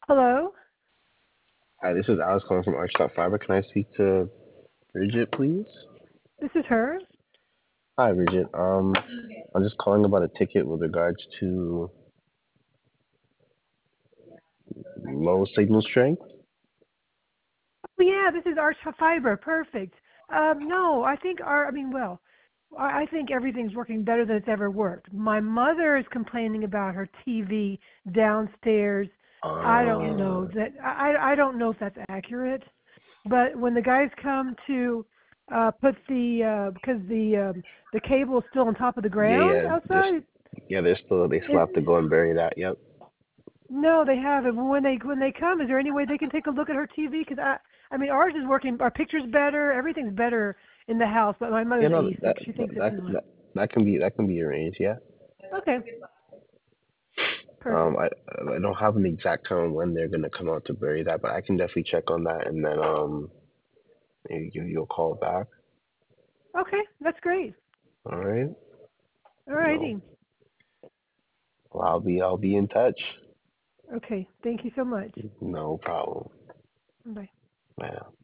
Hello, Hi, this is Alex calling from Arch.Fiber. Can I speak to Bridget, please? this is her. Hi, Bridget. I'm just calling about a ticket with regards to low signal strength. Oh yeah, this is Arch Fiber. Perfect. No, I think I think everything's working better than it's ever worked. My mother is complaining about her TV downstairs. I don't know Uh, that. I don't know if that's accurate, but when the guys come to put because the cable is still on top of the yeah, ground outside. they still have to go and bury that. Yep. No, they haven't. But when they come, is there any way they can take a look at her TV? Because I mean, ours is working. Our picture's better. Everything's better in the house. But my You mother's know ASIC. She thinks it's not. that can be arranged. Yeah. Okay, perfect. I don't have an exact time when they're gonna come out to bury that, but I can definitely check on that and then maybe give you a call back. Okay, that's great. All right. All No. righty. Well, I'll be in touch. Okay, thank you so much. No problem. Bye. Yeah.